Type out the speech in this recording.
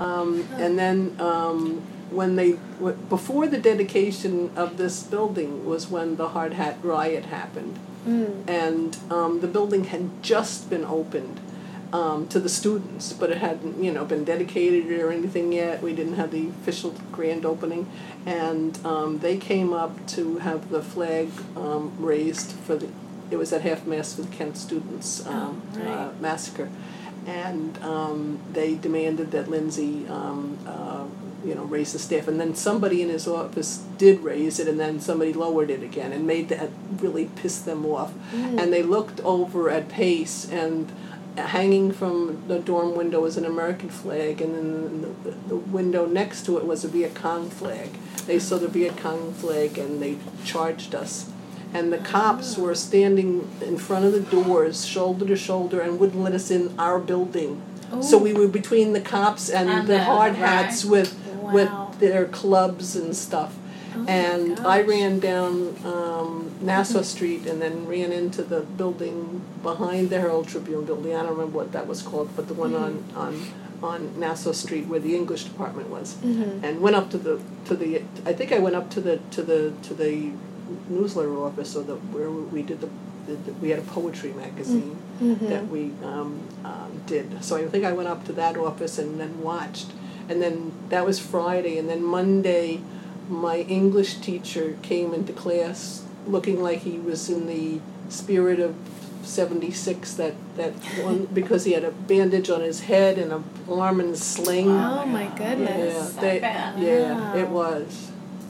And then before the dedication of this building was when the Hard Hat riot happened. And the building had just been opened to the students, but it hadn't, been dedicated or anything yet. We didn't have the official grand opening, and they came up to have the flag raised it was at half mast for the Kent students massacre, and they demanded that Lindsay raise the staff, and then somebody in his office did raise it, and then somebody lowered it again, and made that really pissed them off. And they looked over at Pace, and hanging from the dorm window was an American flag, and then the window next to it was a Viet Cong flag. They saw the Viet Cong flag, and they charged us. And the cops were standing in front of the doors, shoulder to shoulder, and wouldn't let us in our building. Ooh. So we were between the cops and the hard hats with their clubs and stuff. And I ran down Nassau Street and then ran into the building behind the Herald Tribune building. I don't remember what that was called, but the one on Nassau Street where the English department was, and went up to the. I think I went up to the newsletter office, or where we did we had a poetry magazine that we did. So I think I went up to that office and then watched. And then that was Friday, and then Monday, my English teacher came into class looking like he was in the spirit of 76, that one, because he had a bandage on his head and an arm in a sling. Oh my goodness. Yeah, it was.